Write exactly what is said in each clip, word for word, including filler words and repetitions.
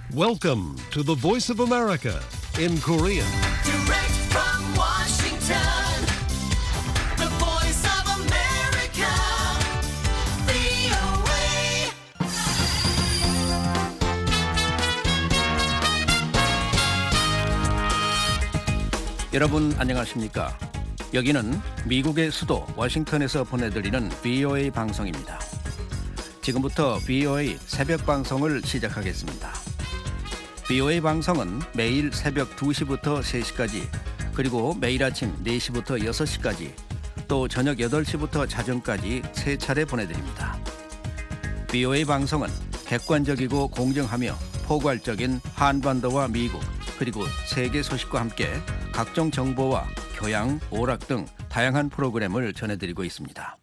Welcome to the Voice of America in Korean. Direct from Washington, the voice of America, 브이오에이. 여러분 안녕하십니까? 여기는 미국의 수도 워싱턴에서 보내드리는 브이오에이 방송입니다. 지금부터 브이오에이 새벽 방송을 시작하겠습니다. 브이오에이 방송은 매일 새벽 두 시부터 세 시까지, 그리고 매일 아침 네 시부터 여섯 시까지, 또 저녁 여덟 시부터 자정까지 세 차례 보내드립니다. 브이오에이 방송은 객관적이고 공정하며 포괄적인 한반도와 미국, 그리고 세계 소식과 함께 각종 정보와 교양, 오락 등 다양한 프로그램을 전해드리고 있습니다.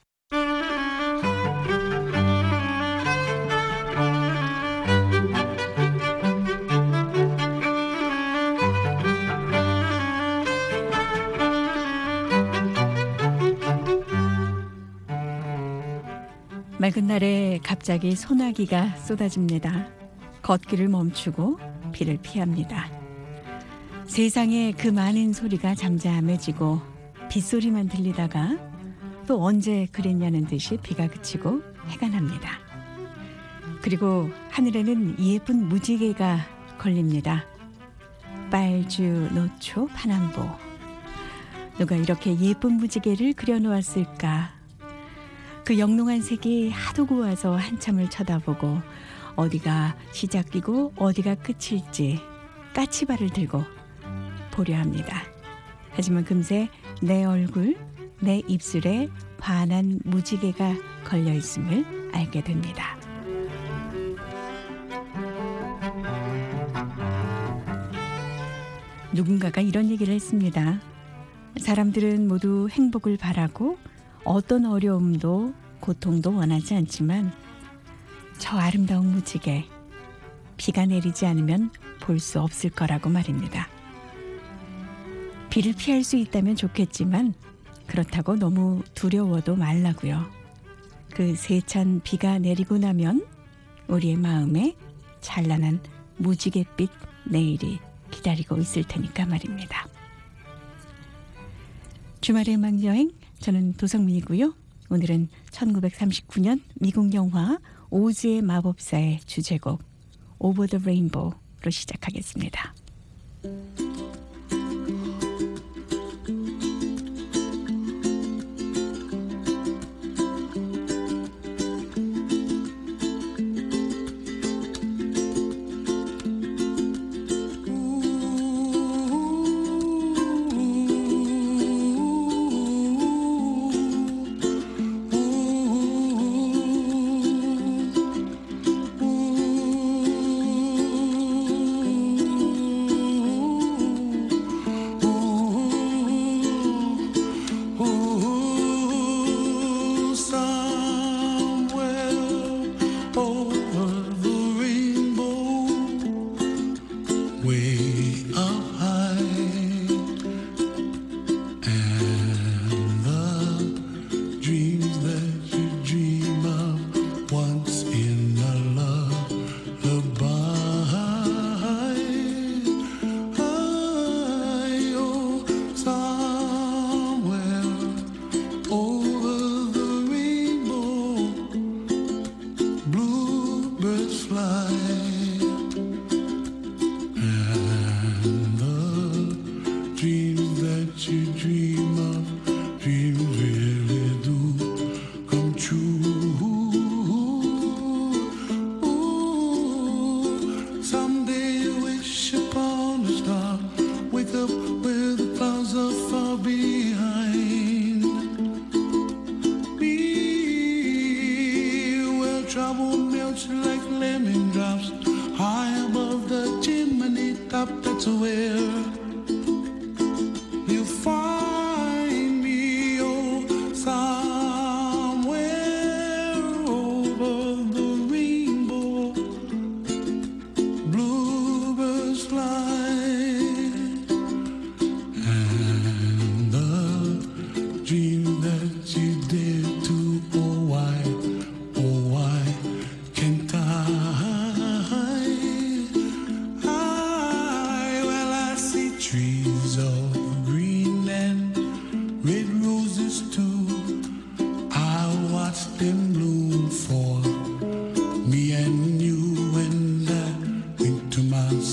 맑은 날에 갑자기 소나기가 쏟아집니다. 걷기를 멈추고 비를 피합니다. 세상에 그 많은 소리가 잠잠해지고 빗소리만 들리다가 또 언제 그랬냐는 듯이 비가 그치고 해가 납니다. 그리고 하늘에는 예쁜 무지개가 걸립니다. 빨주, 노초, 파남보. 누가 이렇게 예쁜 무지개를 그려놓았을까? 그 영롱한 색이 하도 고와서 한참을 쳐다보고 어디가 시작이고 어디가 끝일지 까치발을 들고 보려 합니다. 하지만 금세 내 얼굴, 내 입술에 환한 무지개가 걸려 있음을 알게 됩니다. 누군가가 이런 얘기를 했습니다. 사람들은 모두 행복을 바라고 어떤 어려움도 고통도 원하지 않지만 저 아름다운 무지개, 비가 내리지 않으면 볼 수 없을 거라고 말입니다. 비를 피할 수 있다면 좋겠지만 그렇다고 너무 두려워도 말라고요. 그 세찬 비가 내리고 나면 우리의 마음에 찬란한 무지갯빛 내일이 기다리고 있을 테니까 말입니다. 주말의 음악여행, 저는 도성민이고요. 오늘은 천구백삼십구 년 미국 영화 오즈의 마법사의 주제곡 Over the Rainbow로 시작하겠습니다.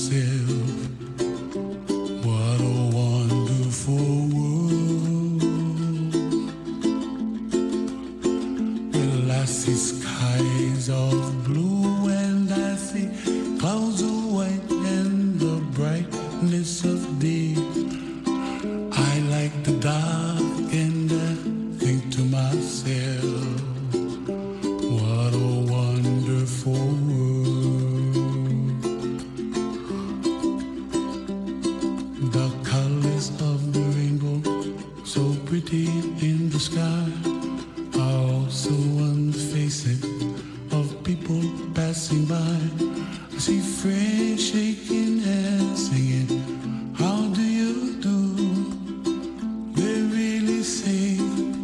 myself, what a wonderful world. Well, I see skies of blue and I see clouds of white and the brightness of day. I like the dark and I think to myself, what a wonderful world. The colors of the rainbow, so pretty in the sky, are also on the faces of people passing by. I see friends shaking hands, singing, how do you do? They really say,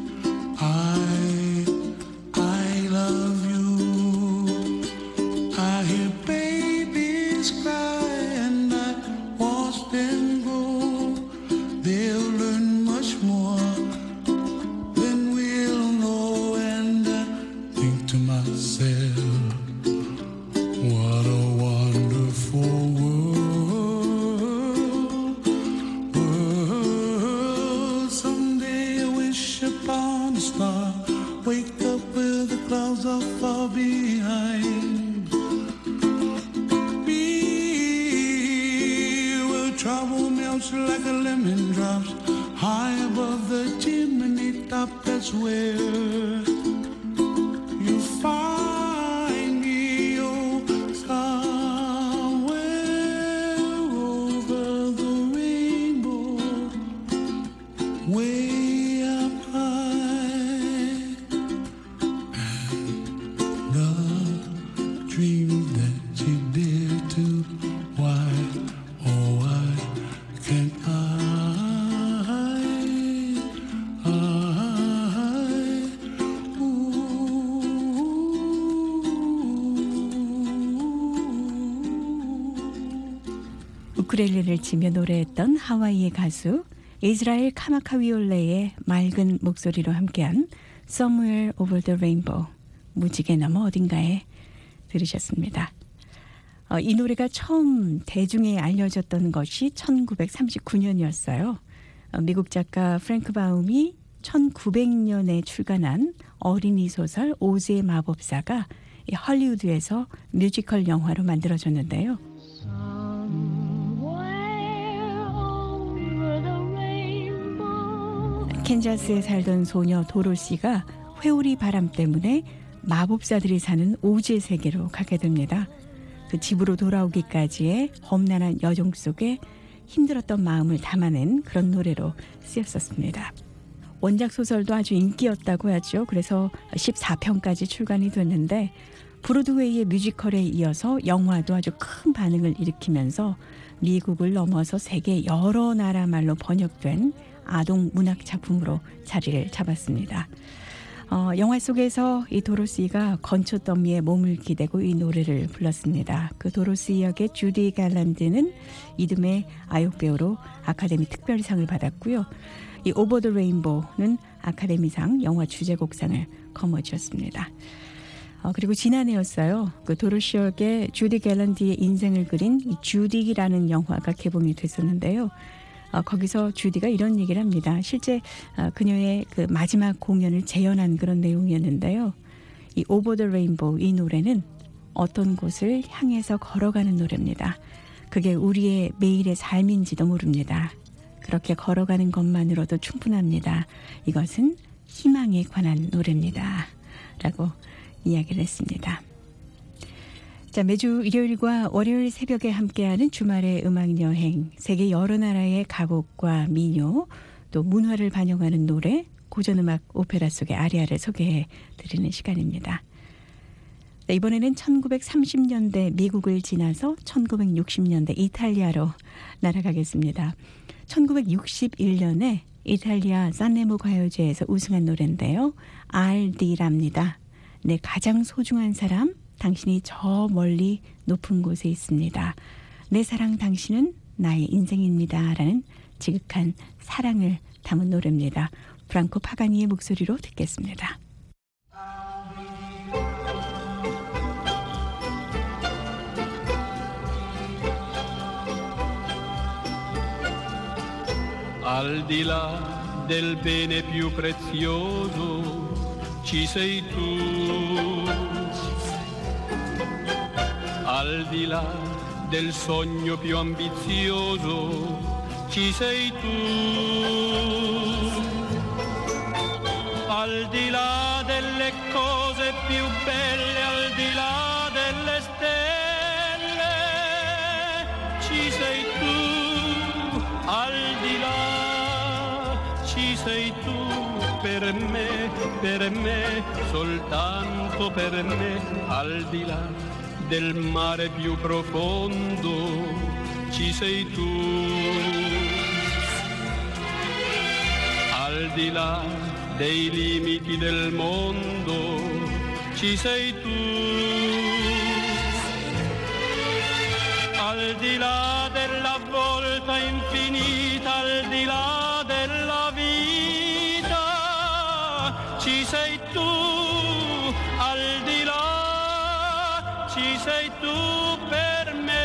I, I love you. I hear babies cry and I watch them grow. They'll learn much more than we'll know. And I think to myself, what a wonderful world, world. Someday I wish upon a star, wake up where the clouds are far behind me, where trouble melts like a lemon drops high above the chimney top. That's where you find me, oh, somewhere over the rainbow, way up high. The dream that you dare to, why, oh why can't I, I, ooh. 우쿨렐레를 치며 노래했던 하와이의 가수 이스라엘 카마카위올레의 맑은 목소리로 함께한 Somewhere Over the Rainbow, 무지개 너머 어딘가에 들으셨습니다. 어, 이 노래가 처음 대중에 알려졌던 것이 천구백삼십구 년이었어요. 어, 미국 작가 프랭크 바움이 천구백 년에 출간한 어린이 소설 오즈의 마법사가 이 헐리우드에서 뮤지컬 영화로 만들어졌는데요. 캔자스에 살던 소녀 도로시가 회오리 바람 때문에 마법사들이 사는 오즈의 세계로 가게 됩니다. 그 집으로 돌아오기까지의 험난한 여정 속에 힘들었던 마음을 담아낸 그런 노래로 쓰였었습니다. 원작 소설도 아주 인기였다고 하죠. 그래서 십사 편까지 출간이 됐는데 브로드웨이의 뮤지컬에 이어서 영화도 아주 큰 반응을 일으키면서 미국을 넘어서 세계 여러 나라 말로 번역된 아동 문학 작품으로 자리를 잡았습니다. 어, 영화 속에서 이 도로시가 건초 더미에 몸을 기대고 이 노래를 불렀습니다. 그 도로시 역의 주디 갈란드는 이듬해 아역 배우로 아카데미 특별상을 받았고요. 이 오버 더 레인보우는 아카데미상 영화 주제곡상을 거머쥐었습니다. 어, 그리고 지난해였어요. 그 도로시 역의 주디 갈란드의 인생을 그린 이 주디라는 영화가 개봉이 됐었는데요. 어, 거기서 주디가 이런 얘기를 합니다. 실제 어, 그녀의 그 마지막 공연을 재현한 그런 내용이었는데요. 이 오버 더 레인보우, 이 노래는 어떤 곳을 향해서 걸어가는 노래입니다. 그게 우리의 매일의 삶인지도 모릅니다. 그렇게 걸어가는 것만으로도 충분합니다. 이것은 희망에 관한 노래입니다. 라고 이야기를 했습니다. 자, 매주 일요일과 월요일 새벽에 함께하는 주말의 음악 여행, 세계 여러 나라의 가곡과 민요, 또 문화를 반영하는 노래, 고전음악 오페라 속의 아리아를 소개해 드리는 시간입니다. 네, 이번에는 천구백삼십 년대 미국을 지나서 천구백육십 년대 이탈리아로 날아가겠습니다. 천구백육십일 년에 이탈리아 산레모 가요제에서 우승한 노래인데요. 알디랍니다. 내 가장 소중한 사람, 당신이 저 멀리 높은 곳에 있습니다. 내 사랑 당신은 나의 인생입니다. 라는 지극한 사랑을 담은 노래입니다. 프랑코 파가니의 목소리로 듣겠습니다. al di là del bene più prezioso ci sei tu, al di là del sogno più ambizioso ci sei tu, al di là delle cose più belle, al di là delle stelle ci sei tu, al di là ci sei tu, per me, per me, soltanto per me, al di là del mare più profondo ci sei tu, al di là dei limiti del mondo ci sei tu, al di là della volta infinita, al di là della vita ci sei tu, al di là ci sei tu per me.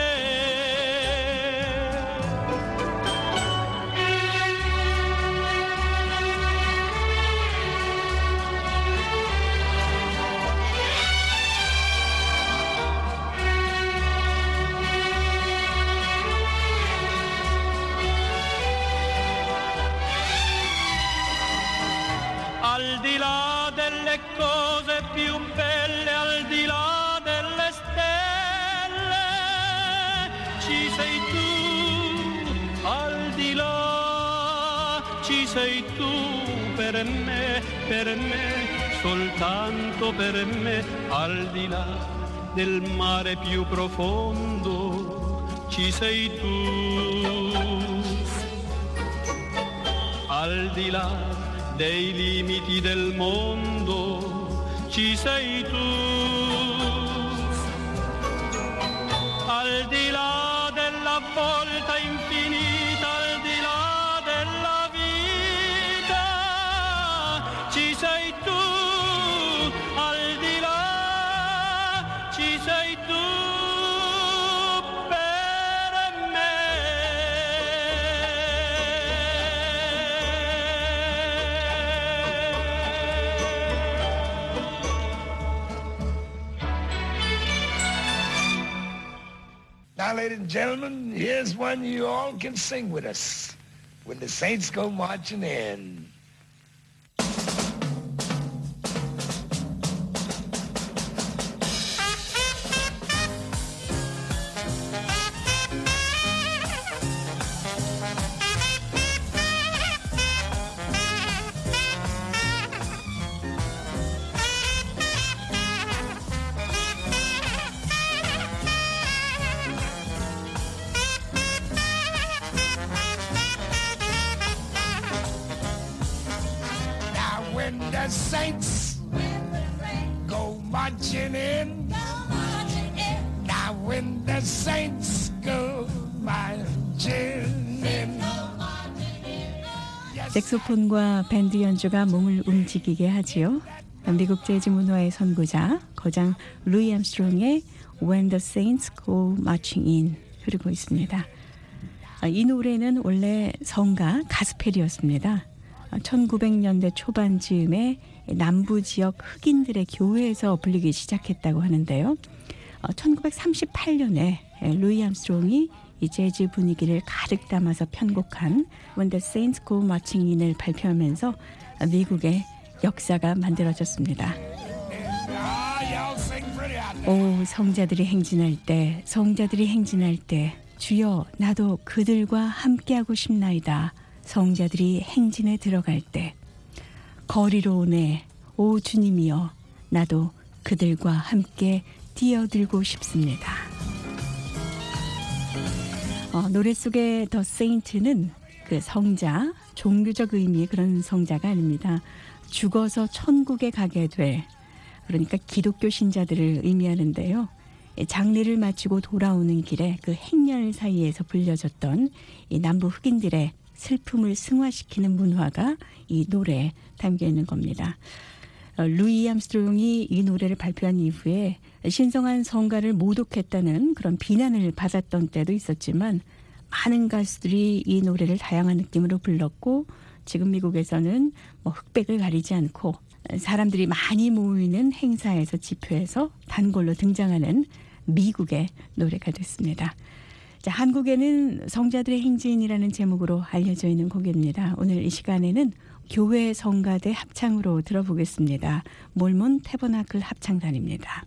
Al di là delle cose più belle, al di là delle stelle ci sei tu, al di là ci sei tu per me, per me, soltanto per me, al di là del mare più profondo ci sei tu, al di là dei limiti del mondo ci sei tu, al di là della volta infinita, al di là della vita ci sei tu, al di là ci sei tu per me. Now, ladies and gentlemen, here's one you all can sing with us. When the Saints Go Marching In. When the saints go marching in. Now when the saints go marching in. 색소폰과 밴드 연주가 몸을 움직이게 하지요. 미국 재즈 문화의 선구자 거장 루이 암스트롱의 When the Saints Go Marching In 흐르고 있습니다. 이 노래는 원래 성가 가스펠이었습니다. 천구백 년대 초반 즈음에 남부 지역 흑인들의 교회에서 불리기 시작했다고 하는데요. 천구백삼십팔 년에 루이 암스트롱이 이 재즈 분위기를 가득 담아서 편곡한 When the Saints Go Marching In을 발표하면서 미국의 역사가 만들어졌습니다. 오, 성자들이 행진할 때, 성자들이 행진할 때 주여 나도 그들과 함께하고 싶나이다. 성자들이 행진에 들어갈 때 거리로 오네 오 주님이여 나도 그들과 함께 뛰어들고 싶습니다. 어, 노래 속의 더 세인트는 그 성자, 종교적 의미의 그런 성자가 아닙니다. 죽어서 천국에 가게 될, 그러니까 기독교 신자들을 의미하는데요. 장례를 마치고 돌아오는 길에 그 행렬 사이에서 불려졌던 이 남부 흑인들의 슬픔을 승화시키는 문화가 이 노래에 담겨 있는 겁니다. 루이 암스트롱이 이 노래를 발표한 이후에 신성한 성가를 모독했다는 그런 비난을 받았던 때도 있었지만 많은 가수들이 이 노래를 다양한 느낌으로 불렀고 지금 미국에서는 뭐 흑백을 가리지 않고 사람들이 많이 모이는 행사에서 집회에서 단골로 등장하는 미국의 노래가 됐습니다. 자, 한국에는 성자들의 행진이라는 제목으로 알려져 있는 곡입니다. 오늘 이 시간에는 교회 성가대 합창으로 들어보겠습니다. 몰몬 태버나클 합창단입니다.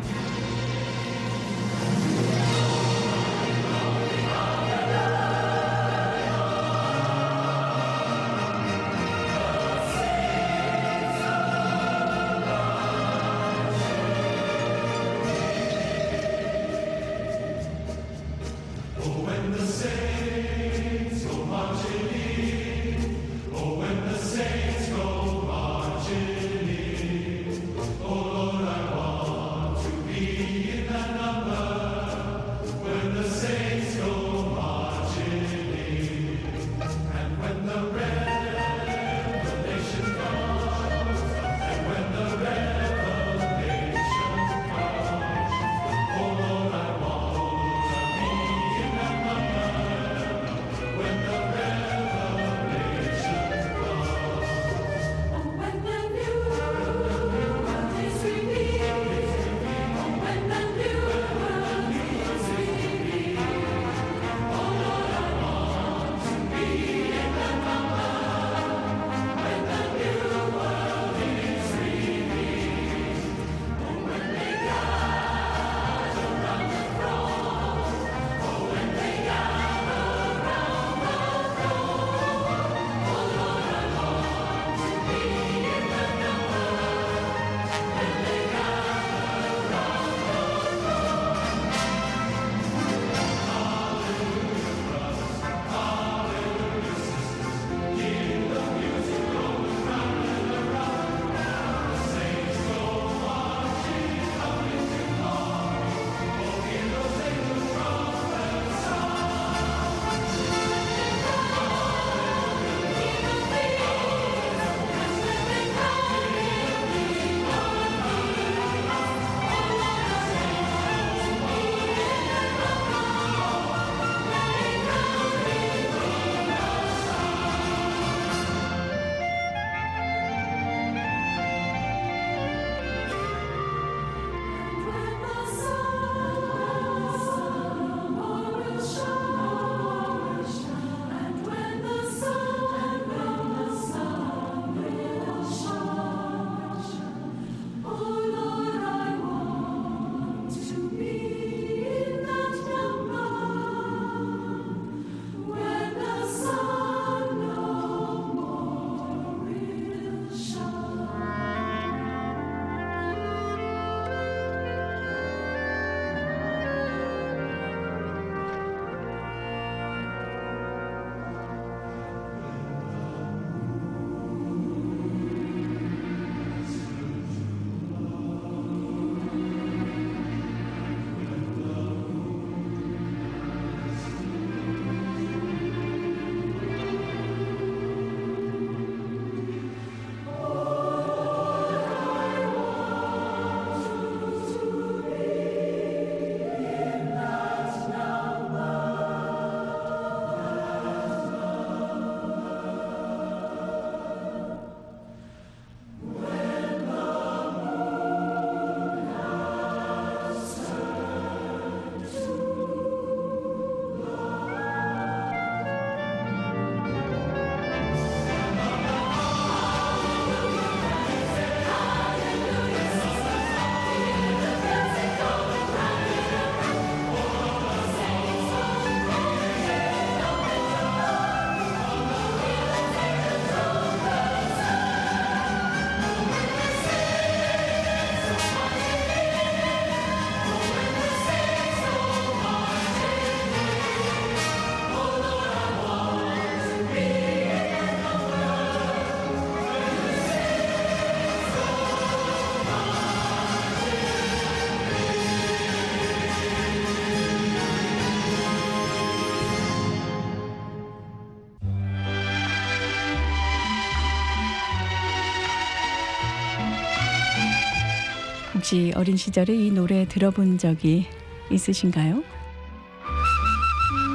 혹시 어린 시절에 이 노래 들어본 적이 있으신가요?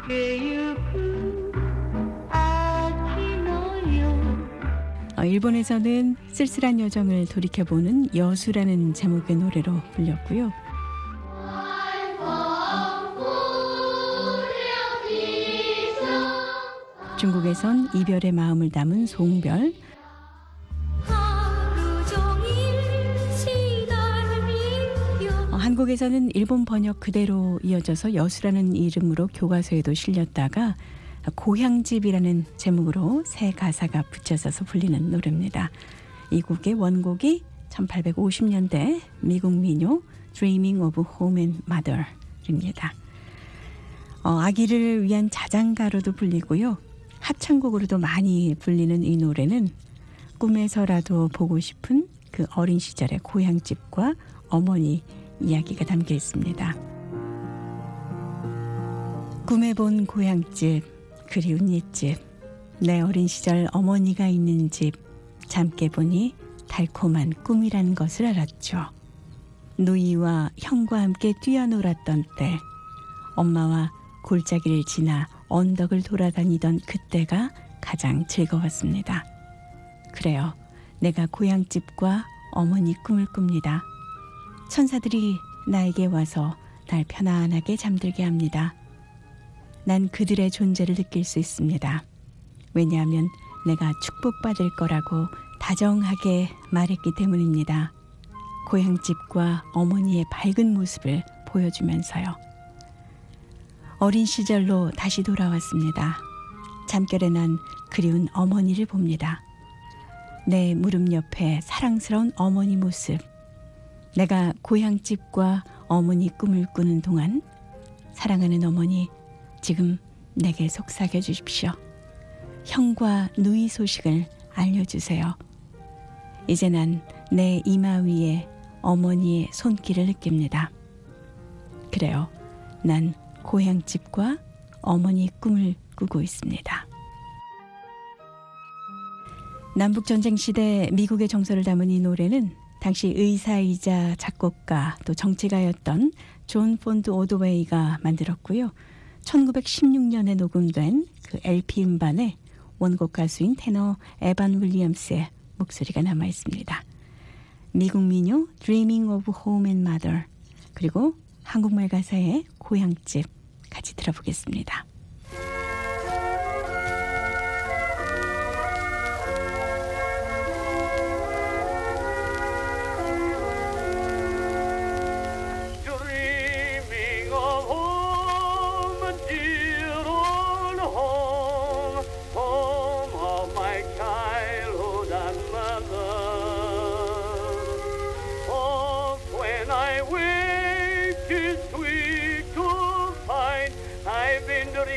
어, 일본에서는 쓸쓸한 여정을 돌이켜보는 여수라는 제목의 노래로 불렸고요. 중국에선 이별의 마음을 담은 송별, 어, 한국에서는 일본 번역 그대로 이어져서 여수라는 이름으로 교과서에도 실렸다가 고향집이라는 제목으로 새 가사가 붙여져서 불리는 노래입니다. 이 곡의 원곡이 천팔백오십 년대 미국 민요 Dreaming of Home and Mother입니다. 어, 아기를 위한 자장가로도 불리고요. 합창곡으로도 많이 불리는 이 노래는 꿈에서라도 보고 싶은 그 어린 시절의 고향집과 어머니 이야기가 담겨 있습니다. 꿈에 본 고향집, 그리운 옛집, 내 어린 시절 어머니가 있는 집, 잠 깨보니 달콤한 꿈이란 것을 알았죠. 누이와 형과 함께 뛰어놀았던 때, 엄마와 골짜기를 지나 언덕을 돌아다니던 그때가 가장 즐거웠습니다. 그래요. 내가 고향집과 어머니 꿈을 꿉니다. 천사들이 나에게 와서 날 편안하게 잠들게 합니다. 난 그들의 존재를 느낄 수 있습니다. 왜냐하면 내가 축복받을 거라고 다정하게 말했기 때문입니다. 고향집과 어머니의 밝은 모습을 보여주면서요. 어린 시절로 다시 돌아왔습니다. 잠결에 난 그리운 어머니를 봅니다. 내 무릎 옆에 사랑스러운 어머니 모습. 내가 고향집과 어머니 꿈을 꾸는 동안 사랑하는 어머니, 지금 내게 속삭여 주십시오. 형과 누이 소식을 알려주세요. 이제 난 내 이마 위에 어머니의 손길을 느낍니다. 그래요. 난 고향집과 어머니 꿈을 꾸고 있습니다. 남북전쟁 시대 미국의 정서를 담은 이 노래는 당시 의사이자 작곡가 또 정치가였던 존 폰드 오더웨이가 만들었고요. 천구백십육 년에 녹음된 그 엘피 음반에 원곡 가수인 테너 에반 윌리엄스의 목소리가 남아 있습니다. 미국 민요 Dreaming of Home and Mother, 그리고 한국말 가사의 고향집 같이 들어보겠습니다. Dreaming of home, dear old home, home of my childhood and mother. Oh, when I wake, it's sweet to find I've been dreaming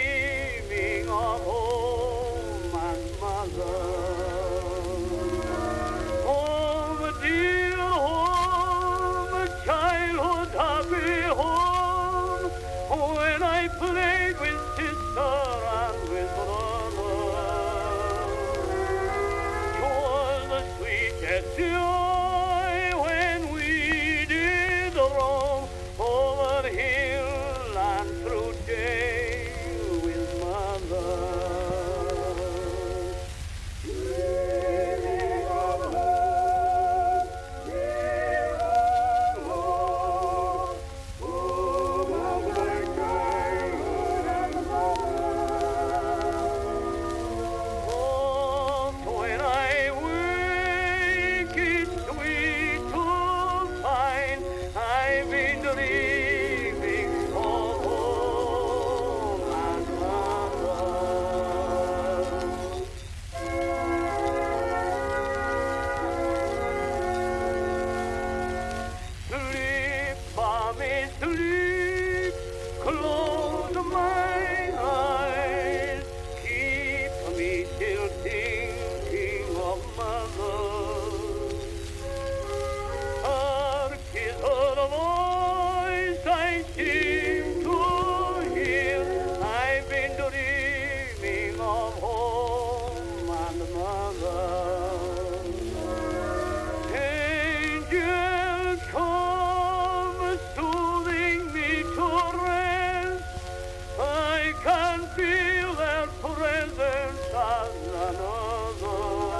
presence as another.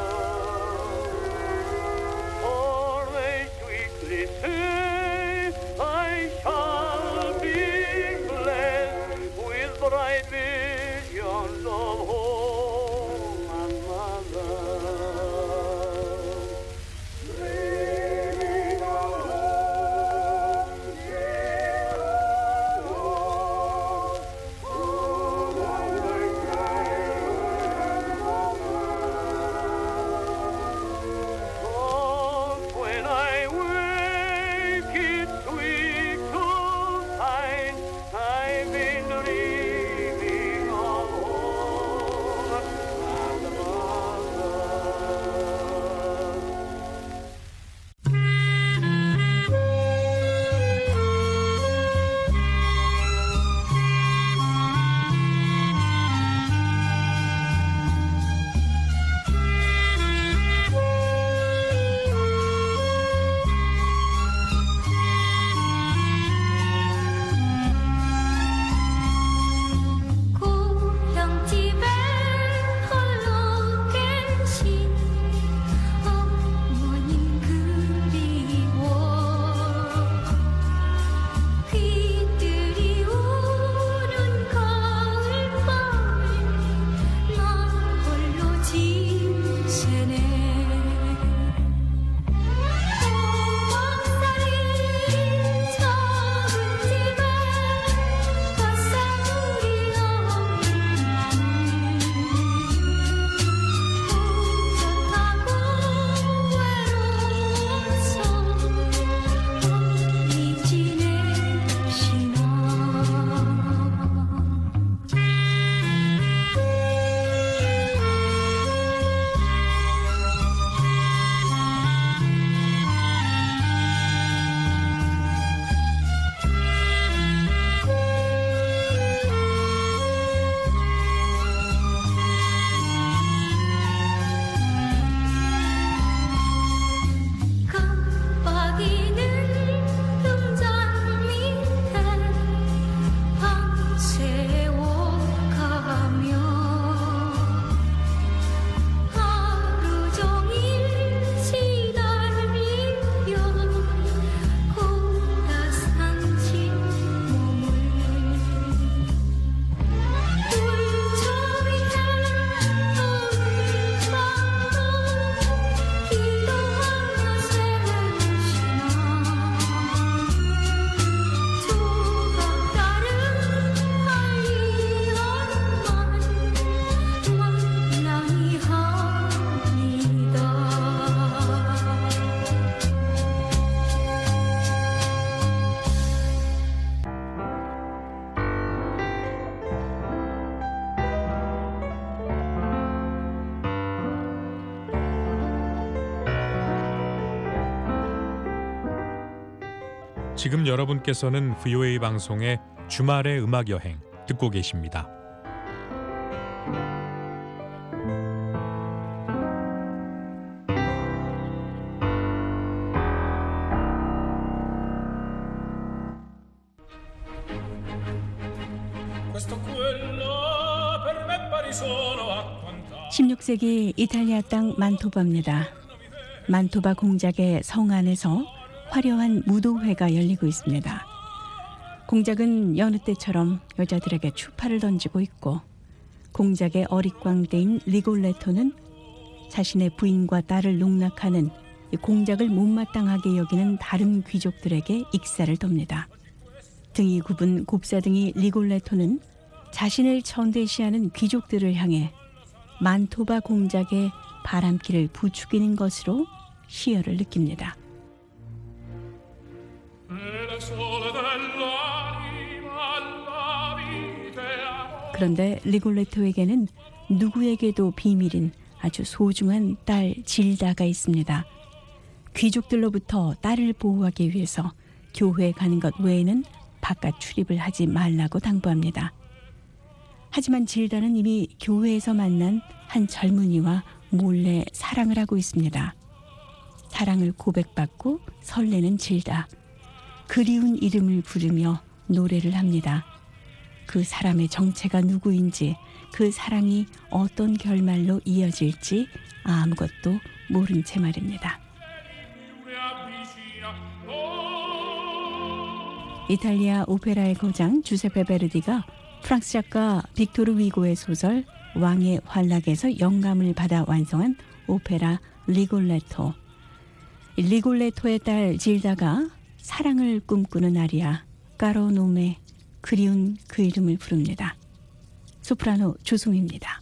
For they sweetly say, I shall be blessed with bright visions of home and mother. Dreaming of home, dear Lord, full of the care of But when I wake, it's weak to find I've been dreaming of home and mother. 고향집에 홀로 계신 어머님 그리워 귀들이 우는 가을밤에 나 홀로 짐새네 오목살이 작은 집에 밭사물이 없는 혼자하고 외로워서 어디 지내시나 깜빡이는 등잔 밑에 밤새워 가며 하루 종일 시달리며 고다산 진몸을 울초리에 오늘 밤도 기도하며 새시나 조각 다른 할리언만 만나니 합니다. 지금 여러분께서는 브이오에이 방송의 주말의 음악 여행 듣고 계십니다. 십육 세기 이탈리아 땅 만토바입니다. 만토바 공작의 성 안에서 화려한 무도회가 열리고 있습니다. 공작은 여느 때처럼 여자들에게 추파를 던지고 있고 공작의 어릿광대인 리골레토는 자신의 부인과 딸을 농락하는 이 공작을 못마땅하게 여기는 다른 귀족들에게 익사를 돕니다. 등이 굽은 곱사등이 리골레토는 자신을 천대시하는 귀족들을 향해 만토바 공작의 바람길을 부추기는 것으로 희열을 느낍니다. 그런데 리골레토에게는 누구에게도 비밀인 아주 소중한 딸 질다가 있습니다. 귀족들로부터 딸을 보호하기 위해서 교회에 가는 것 외에는 바깥 출입을 하지 말라고 당부합니다. 하지만 질다는 이미 교회에서 만난 한 젊은이와 몰래 사랑을 하고 있습니다. 사랑을 고백받고 설레는 질다. 그리운 이름을 부르며 노래를 합니다. 그 사람의 정체가 누구인지, 그 사랑이 어떤 결말로 이어질지 아무것도 모른 채 말입니다. 이탈리아 오페라의 거장 주세페 베르디가 프랑스 작가 빅토르 위고의 소설 왕의 환락에서 영감을 받아 완성한 오페라 리골레토. 리골레토의 딸 질다가 사랑을 꿈꾸는 아리아 까로노메, 그리운 그 이름을 부릅니다. 소프라노 조송입니다.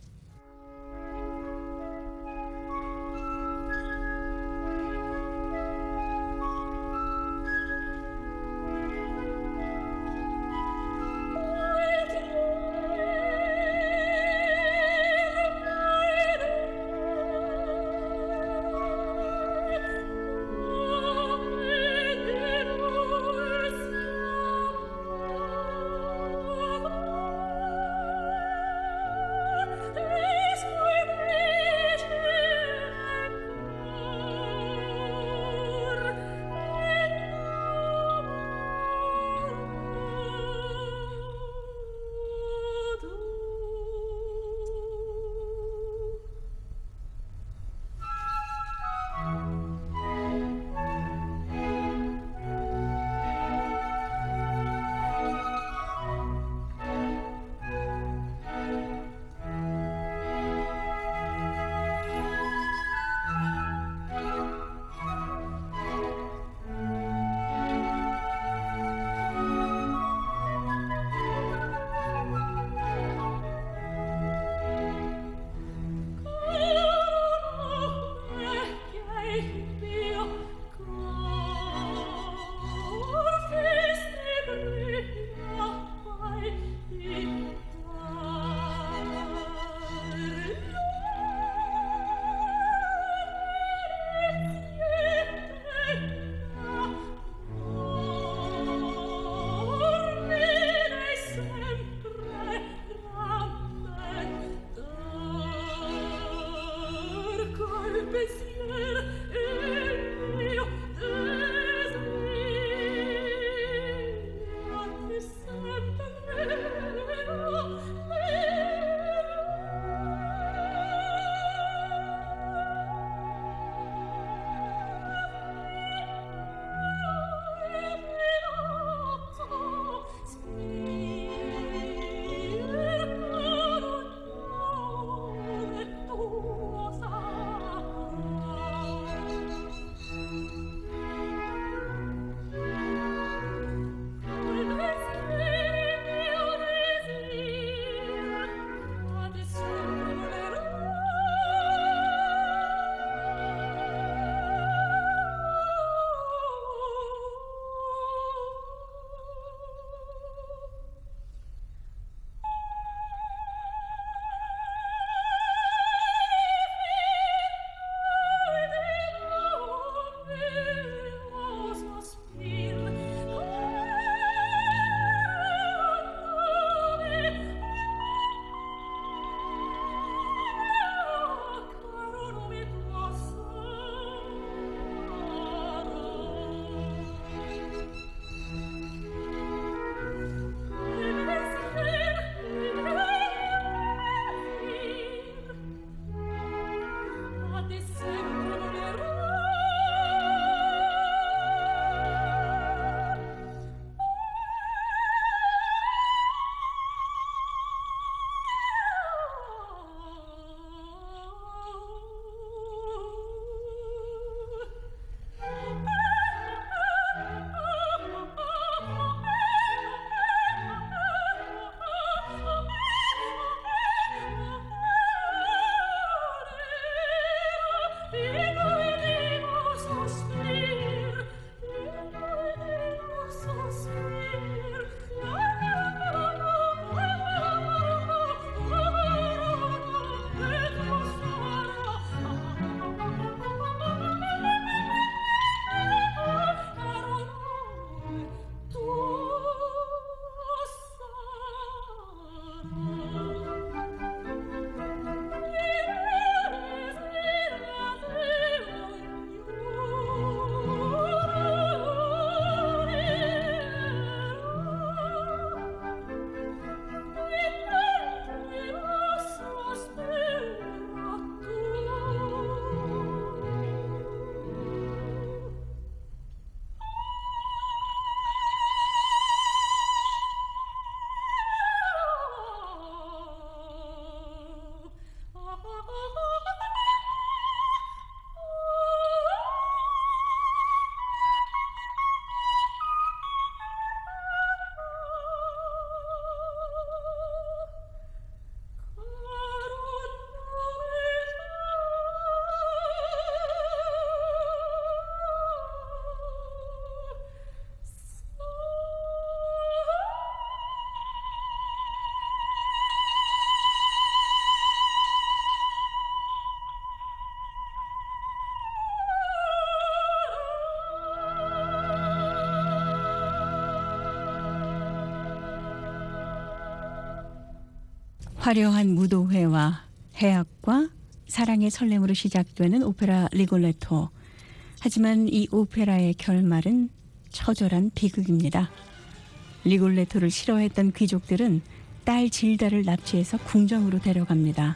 화려한 무도회와 해악과 사랑의 설렘으로 시작되는 오페라 리골레토. 하지만 이 오페라의 결말은 처절한 비극입니다. 리골레토를 싫어했던 귀족들은 딸 질다를 납치해서 궁정으로 데려갑니다.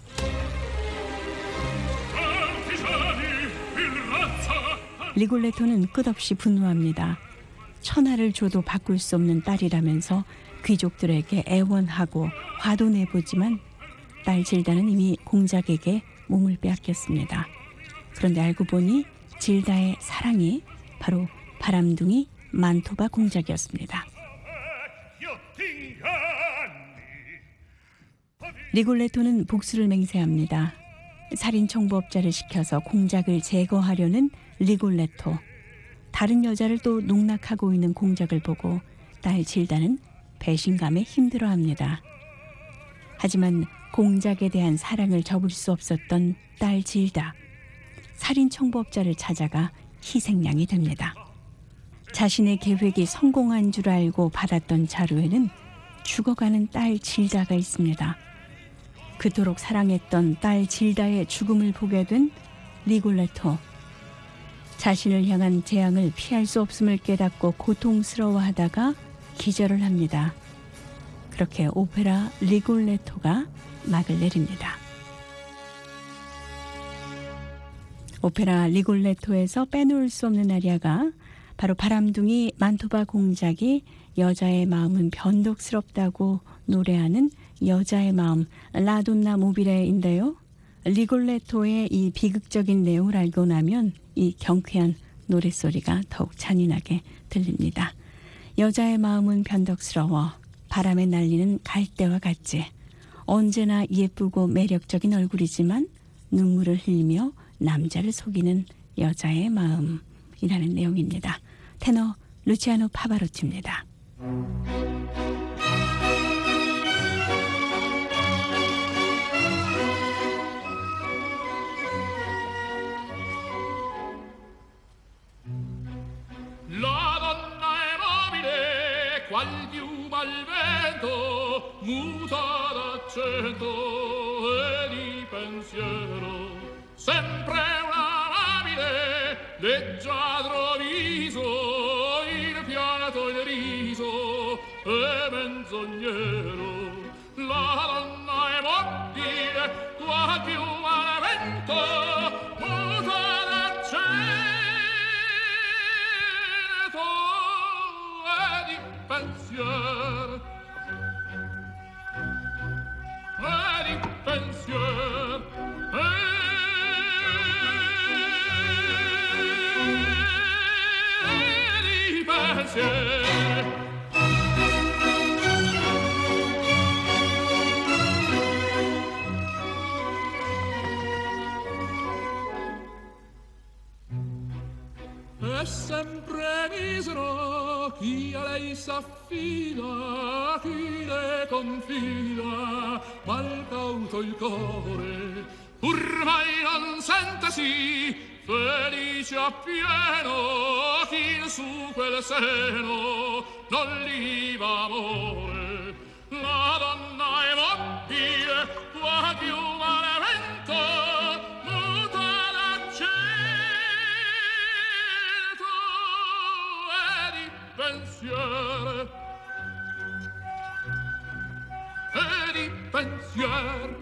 리골레토는 끝없이 분노합니다. 천하를 줘도 바꿀 수 없는 딸이라면서 귀족들에게 애원하고 화도 내보지만 딸 질다는 이미 공작에게 몸을 빼앗겼습니다. 그런데 알고 보니 질다의 사랑이 바로 바람둥이 만토바 공작이었습니다. 리골레토는 복수를 맹세합니다. 살인 청부업자를 시켜서 공작을 제거하려는 리골레토. 다른 여자를 또 농락하고 있는 공작을 보고 딸 질다는 배신감에 힘들어합니다. 하지만 공작에 대한 사랑을 접을 수 없었던 딸 질다. 살인 청부업자를 찾아가 희생양이 됩니다. 자신의 계획이 성공한 줄 알고 받았던 자루에는 죽어가는 딸 질다가 있습니다. 그토록 사랑했던 딸 질다의 죽음을 보게 된 리골레토. 자신을 향한 재앙을 피할 수 없음을 깨닫고 고통스러워하다가 기절을 합니다. 그렇게 오페라 리골레토가 막을 내립니다. 오페라 리골레토에서 빼놓을 수 없는 아리아가 바로 바람둥이 만토바 공작이 여자의 마음은 변덕스럽다고 노래하는 여자의 마음 라돈나 모비레인데요. 리골레토의 이 비극적인 내용을 알고 나면 이 경쾌한 노랫소리가 더욱 잔인하게 들립니다. 여자의 마음은 변덕스러워 바람에 날리는 갈대와 같지. 언제나 예쁘고 매력적인 얼굴이지만 눈물을 흘리며 남자를 속이는 여자의 마음이라는 내용입니다. 테너 루치아노 파바로치입니다. La donna è mobile, qual piuma al vento, muta d'accento e di pensiero. Sempre una mobile, leggiadro viso, il pianto il riso e menzognero. La donna è mobile, qual piuma al vento, muta d'accento pensier e di pensier e di pensier. È sempre misero chi a lei s'affida, chi le confida, mal cauto il core, pur mai non sentesi felice appieno, chi su quel seno non li va amore. La donna è mobile, qua più male vento, muta d'accento e di pensier, e di pensier,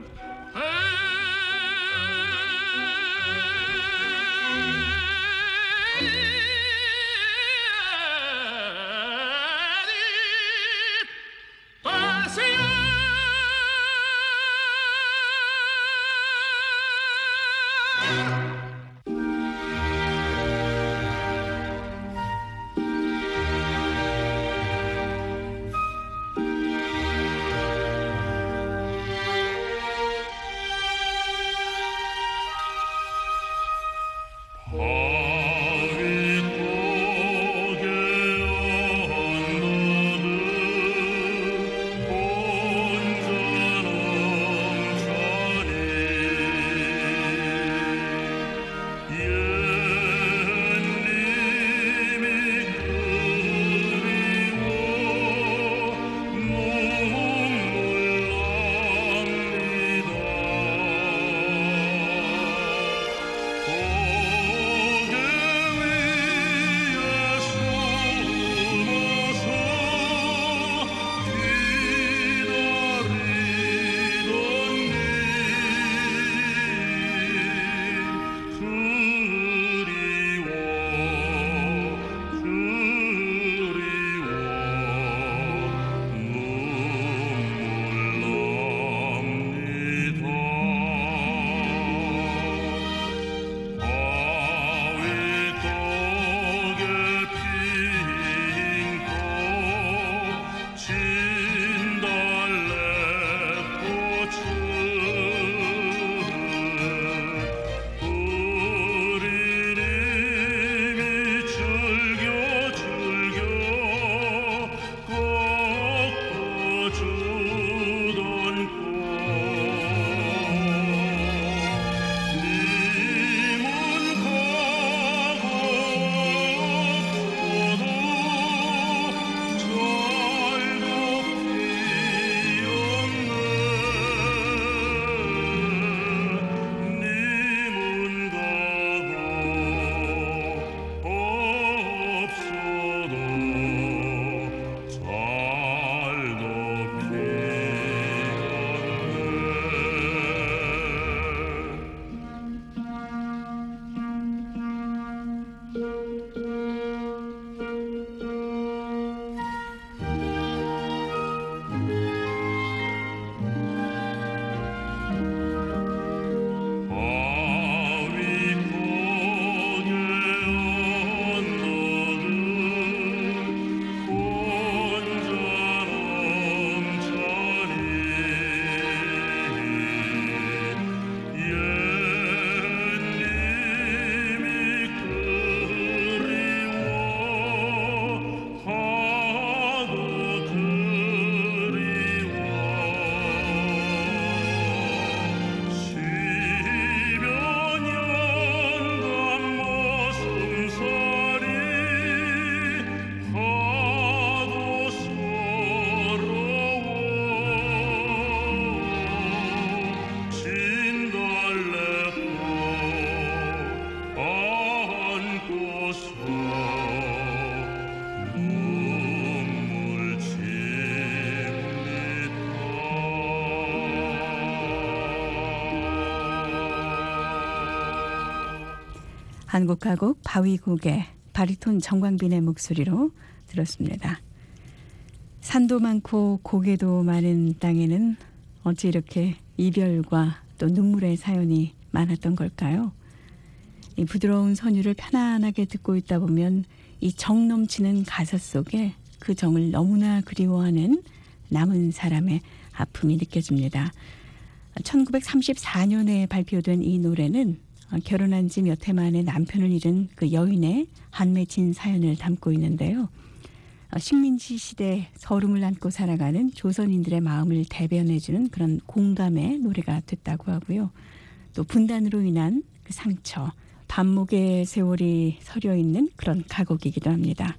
한국가곡 바위곡의 바리톤 정광빈의 목소리로 들었습니다. 산도 많고 고개도 많은 땅에는 어찌 이렇게 이별과 또 눈물의 사연이 많았던 걸까요? 이 부드러운 선율을 편안하게 듣고 있다 보면 이 정 넘치는 가사 속에 그 정을 너무나 그리워하는 남은 사람의 아픔이 느껴집니다. 천구백삼십사 년에 발표된 이 노래는 결혼한 지 몇 해 만에 남편을 잃은 그 여인의 한맺힌 사연을 담고 있는데요. 식민지 시대 서름을 안고 살아가는 조선인들의 마음을 대변해주는 그런 공감의 노래가 됐다고 하고요. 또 분단으로 인한 그 상처, 반목의 세월이 서려 있는 그런 가곡이기도 합니다.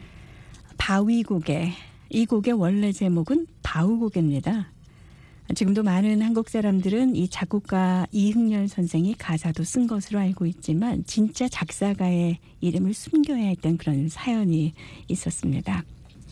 바위곡의 이 곡의 원래 제목은 바우곡입니다. 지금도 많은 한국 사람들은 이 작곡가 이흥렬 선생이 가사도 쓴 것으로 알고 있지만 진짜 작사가의 이름을 숨겨야 했던 그런 사연이 있었습니다.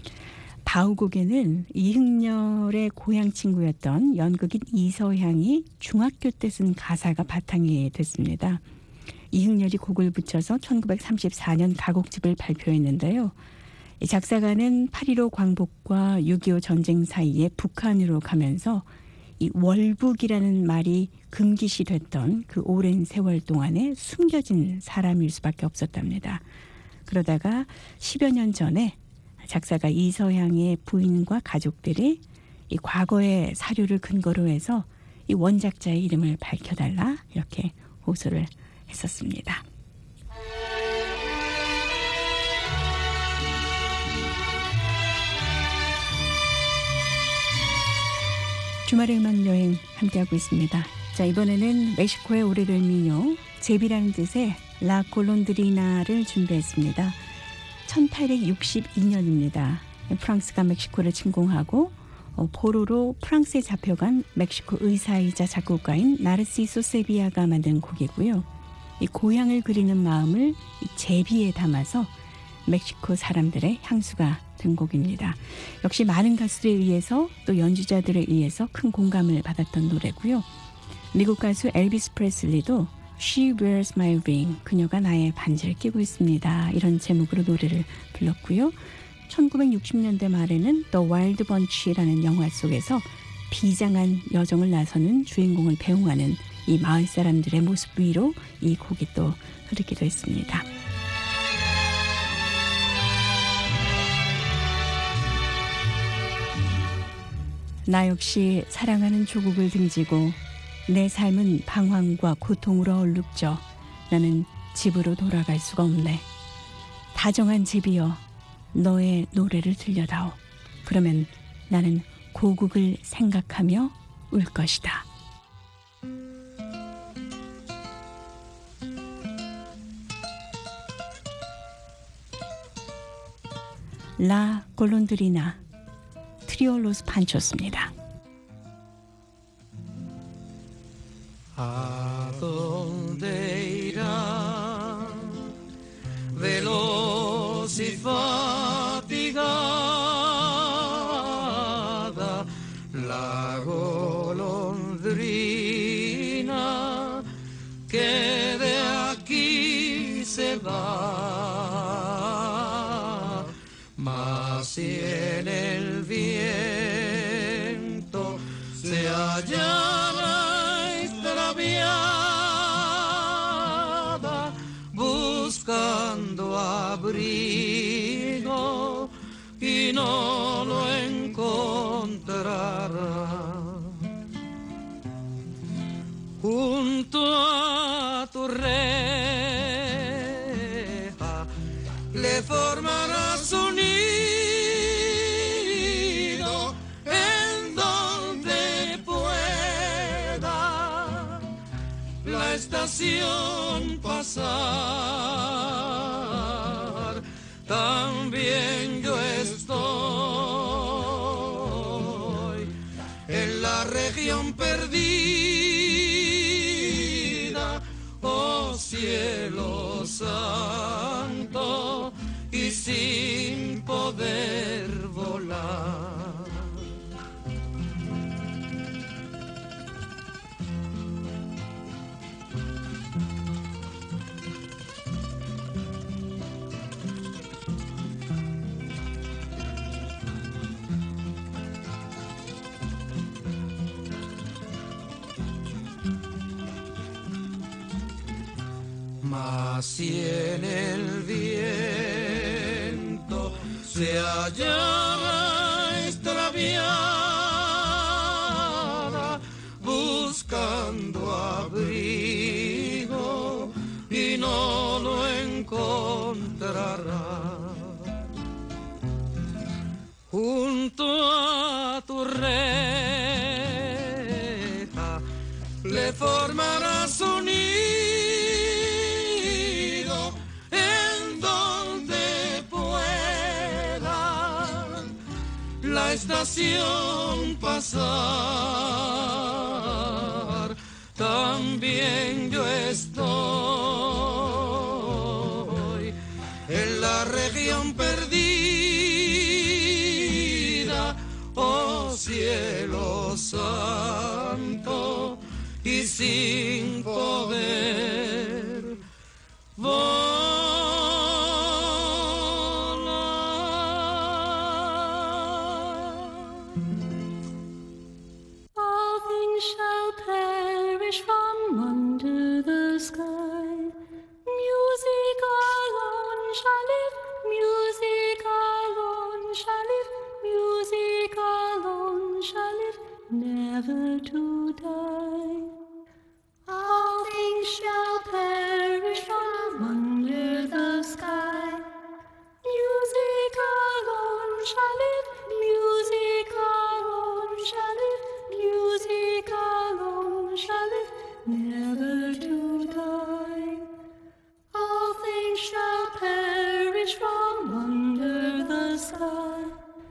바우곡에는 이흥렬의 고향 친구였던 연극인 이서향이 중학교 때 쓴 가사가 바탕이 됐습니다. 이흥렬이 곡을 붙여서 천구백삼십사 년 가곡집을 발표했는데요. 작사가는 팔일오 광복과 육이오 전쟁 사이에 북한으로 가면서 이 월북이라는 말이 금기시됐던 그 오랜 세월 동안에 숨겨진 사람일 수밖에 없었답니다. 그러다가 십여 년 전에 작사가 이서향의 부인과 가족들이 이 과거의 사료를 근거로 해서 이 원작자의 이름을 밝혀달라 이렇게 호소를 했었습니다. 주말의 음악 여행 함께하고 있습니다. 자, 이번에는 멕시코의 오래된 민요 제비라는 뜻의 라 골론드리나를 준비했습니다. 천팔백육십이 년입니다. 프랑스가 멕시코를 침공하고 어, 포로로 프랑스에 잡혀간 멕시코 의사이자 작곡가인 나르시소 세비야가 만든 곡이고요. 이 고향을 그리는 마음을 이 제비에 담아서 멕시코 사람들의 향수가 된 곡입니다. 역시 많은 가수들에 의해서 또 연주자들에 의해서 큰 공감을 받았던 노래고요. 미국 가수 엘비스 프레슬리도 She Wears My Ring, 그녀가 나의 반지를 끼고 있습니다. 이런 제목으로 노래를 불렀고요. 천구백육십 년대 말에는 The Wild Bunch라는 영화 속에서 비장한 여정을 나서는 주인공을 배웅하는 이 마을 사람들의 모습 위로 이 곡이 또 흐르기도 했습니다. 나 역시 사랑하는 조국을 등지고 내 삶은 방황과 고통으로 얼룩져 나는 집으로 돌아갈 수가 없네. 다정한 제비여 너의 노래를 들려다오. 그러면 나는 고국을 생각하며 울 것이다. 라 골론드리나 트리오 로스 판초스입니다. ¿A dónde irá veloz y fatigada la golondrina que de aquí se va? Mas si en el viento se hallara extraviada buscando abrigo y no lo encontrará. Junto a tu reja le formará su nido en donde pueda la estación pasar. También yo estoy en la región perdida, oh cielo santo, y sin poder volar. mas si en el viento se hallara extraviada, buscando abrigo y no lo encontrará. Junto a tu reja le formarás un nido en donde pueda la estación pasar. También yo estoy en la región perdida, oh cielo santo, y sin poder volar. All things shall perish from under the sky. Music alone shall live, music alone shall live, music alone shall live, never to die. All things shall perish from under the sky. Music alone shall live, music alone shall live, music alone shall live, never to die. All things shall perish from under the sky.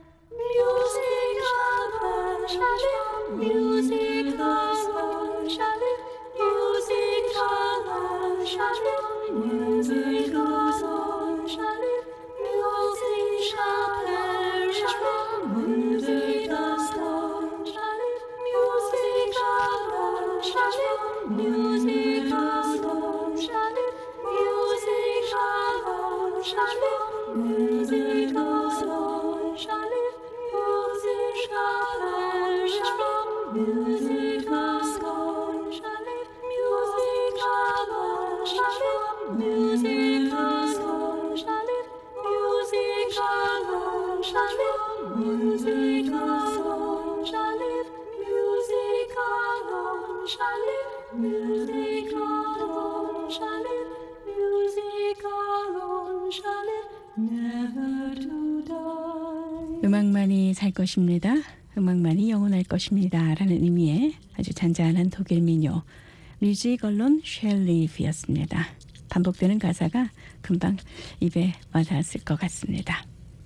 Music alone shall live, music alone shall live, music alone shall live, music alone shall live, music shall perish from under the sky. Shall live, music alone shall live, music alone shall live, music alone shall live, music alone shall live, music shall perish from music alone shall live, music alone shall live, music alone shall live, music alone shall live, music alone shall live, music alone shall live, music alone shall live, music alone shall live, never to die. 음악만이 살 것입니다. 음악만이 영원할 것입니다. 라는 의미의 아주 잔잔한 독일 민요 뮤직 얼론 쉘 리브였습니다. 반복되는 가사가 금방 입에 와닿았을 것 같습니다.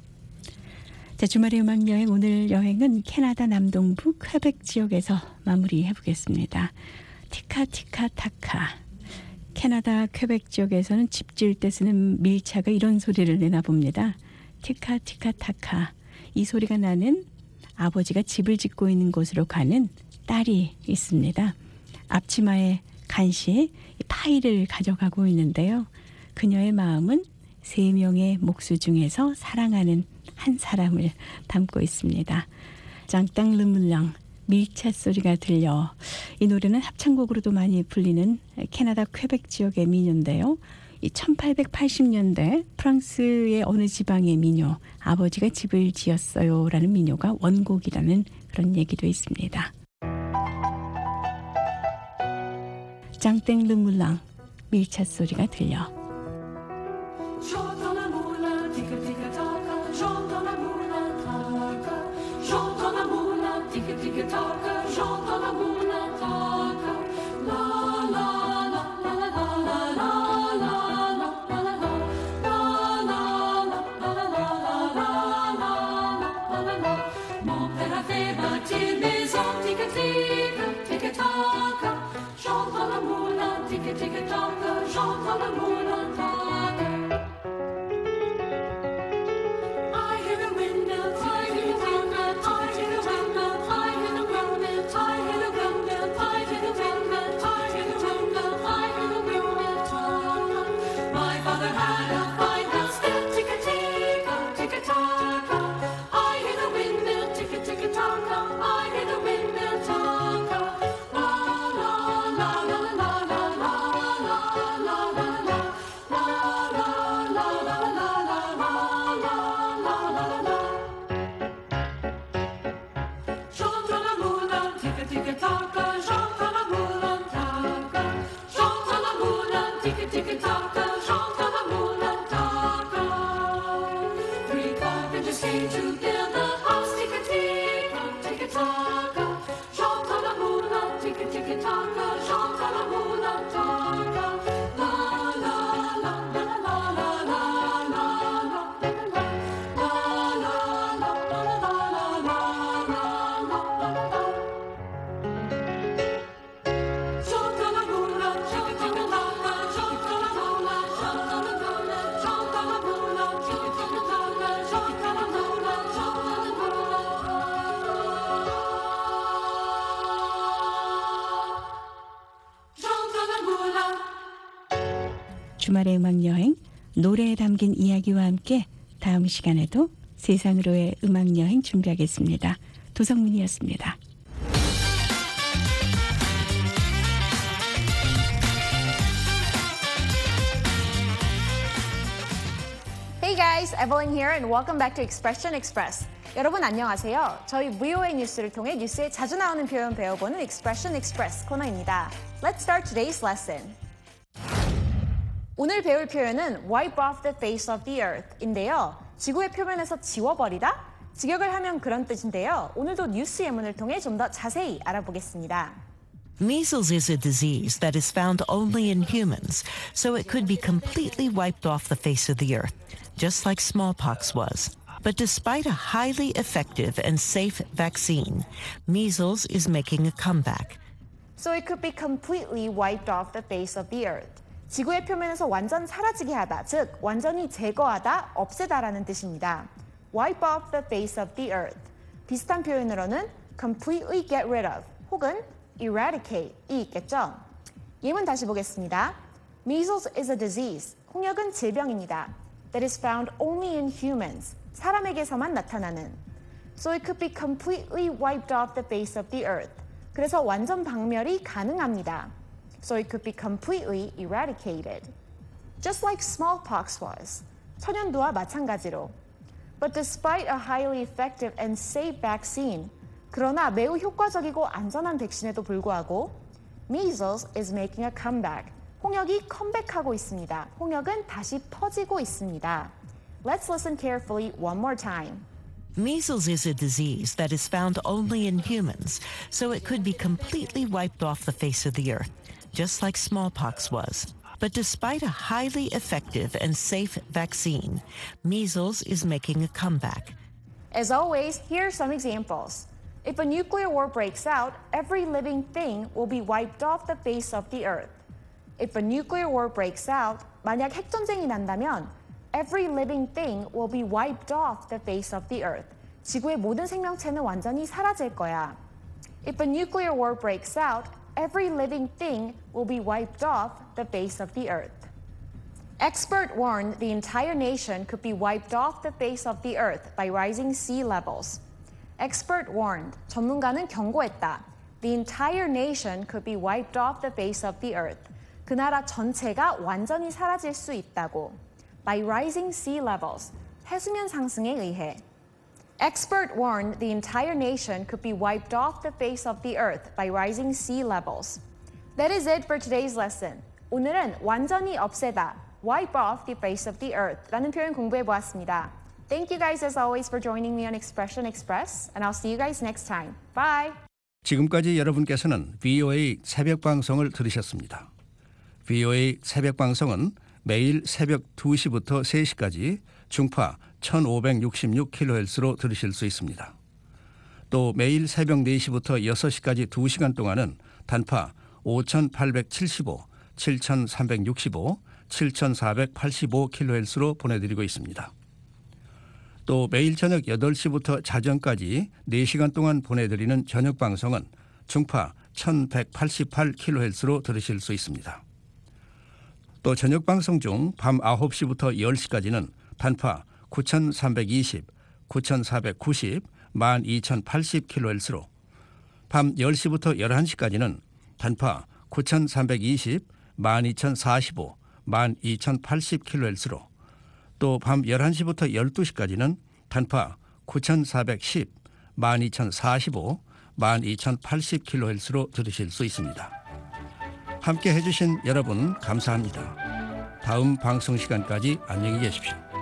자, 주말의 음악여행, 오늘 여행은 캐나다 남동부 퀘벡 지역에서 마무리해 보겠습니다. 티카티카타카. 캐나다 퀘벡 지역에서는 집 지을 때 쓰는 밀차가 이런 소리를 내나 봅니다. 티카티카타카. 이 소리가 나는 아버지가 집을 짓고 있는 곳으로 가는 딸이 있습니다. 앞치마에 간신히 파이를 가져가고 있는데요. 그녀의 마음은 세 명의 목수 중에서 사랑하는 한 사람을 담고 있습니다. 장땅 르물랑, 밀차 소리가 들려. 이 노래는 합창곡으로도 많이 불리는 캐나다 퀘벡 지역의 민요인데요. 이 천팔백팔십 년대 프랑스의 어느 지방의 민요, 아버지가 집을 지었어요 라는 민요가 원곡이라는 그런 얘기도 있습니다. 장땡 르물랑, 밀차 소리가 들려. J'entends la moula, tica tica taka. J'entends la moula, taka. J'entends la moula, tica tica taka. J'entends la moula, taka. La la la la la la la la la la la la la la la. Mon père a fait bâtir maison, tica tica tica taka. J'entends la moula, tica tica taka. J'entends la moula, taka. La la la la la la la la la la la. chanta la mulataca. La la la la la la la la la la la la la la. Chanta la mula, chanta la mula, chanta la mula, chanta la mula, chanta la mula, chanta la mula, chanta la mula, chanta la mula. Chanta la mula. 주말의 음악 여행, 노래에 담긴 이야기와 함께 다음 시간에도 세상으로의 음악 여행 준비하겠습니다. 도성문이었습니다. Hey guys, Evelyn here and welcome back to Expression Express. 여러분 안녕하세요. 저희 브이오에이 뉴스를 통해 뉴스에 자주 나오는 표현 배워보는 Expression Express 코너입니다. Let's start today's lesson. 오늘 배울 표현은 wipe off the face of the earth인데요. 지구의 표면에서 지워버리다? 직역을 하면 그런 뜻인데요. 오늘도 뉴스 예문을 통해 좀 더 자세히 알아보겠습니다. Measles is a disease that is found only in humans, so it could be completely wiped off the face of the earth, just like smallpox was. But despite a highly effective and safe vaccine, measles is making a comeback. So it could be completely wiped off the face of the earth. 지구의 표면에서 완전 사라지게 하다, 즉 완전히 제거하다, 없애다라는 뜻입니다. Wipe off the face of the earth. 비슷한 표현으로는 completely get rid of 혹은 eradicate이 있겠죠. 예문 다시 보겠습니다. Measles is a disease. 홍역은 질병입니다. That is found only in humans. 사람에게서만 나타나는. So it could be completely wiped off the face of the earth. 그래서 완전 박멸이 가능합니다. So it could be completely eradicated. Just like smallpox was. 천연두와 마찬가지로. But despite a highly effective and safe vaccine, 그러나 매우 효과적이고 안전한 백신에도 불구하고 measles is making a comeback. 홍역이 컴백하고 있습니다. 홍역은 다시 퍼지고 있습니다. Let's listen carefully one more time. Measles is a disease that is found only in humans, so it could be completely wiped off the face of the earth, just like smallpox was. But despite a highly effective and safe vaccine, measles is making a comeback. As always, here are some examples. If a nuclear war breaks out, every living thing will be wiped off the face of the earth. If a nuclear war breaks out, 만약 핵전쟁이 난다면 every living thing will be wiped off the face of the earth. 지구의 모든 생명체는 완전히 사라질 거야. If a nuclear war breaks out, every living thing will be wiped off the face of the earth. Expert warned the entire nation could be wiped off the face of the earth by rising sea levels. Expert warned, 전문가는 경고했다. The entire nation could be wiped off the face of the earth. 그 나라 전체가 완전히 사라질 수 있다고. By rising sea levels, 해수면 상승에 의해. Expert warned the entire nation could be wiped off the face of the earth by rising sea levels. That is it for today's lesson. 오늘은 완전히 없애다, wipe off the face of the earth 라는 표현 공부해 보았습니다. Thank you guys as always for joining me on Expression Express, and I'll see you guys next time. Bye! 지금까지 여러분께서는 브이오에이 새벽 방송을 들으셨습니다. 브이오에이 새벽 방송은 매일 새벽 두 시부터 세 시까지 중파 천오백육십육 킬로헤르츠로 들으실 수 있습니다. 또 매일 새벽 네 시부터 여섯 시까지 두 시간 동안은 단파 오천팔백칠십오, 칠천삼백육십오, 칠천사백팔십오 킬로헤르츠로 보내드리고 있습니다. 또 매일 저녁 여덟 시부터 자정까지 네 시간 동안 보내드리는 저녁 방송은 중파 천백팔십팔 킬로헤르츠로 들으실 수 있습니다. 또 저녁 방송 중 밤 아홉 시부터 열 시까지는 단파 구천삼백이십, 구천사백구십, 만 이천팔십 킬로헤르츠로, 밤 열 시부터 열한 시까지는 단파 구천삼백이십, 만 이천사십오, 만 이천팔십 킬로헤르츠로, 또 밤 열한 시부터 열두 시까지는 단파 구천사백십, 만 이천사십오, 만 이천팔십 킬로헤르츠로 들으실 수 있습니다. 함께 해주신 여러분 감사합니다. 다음 방송 시간까지 안녕히 계십시오.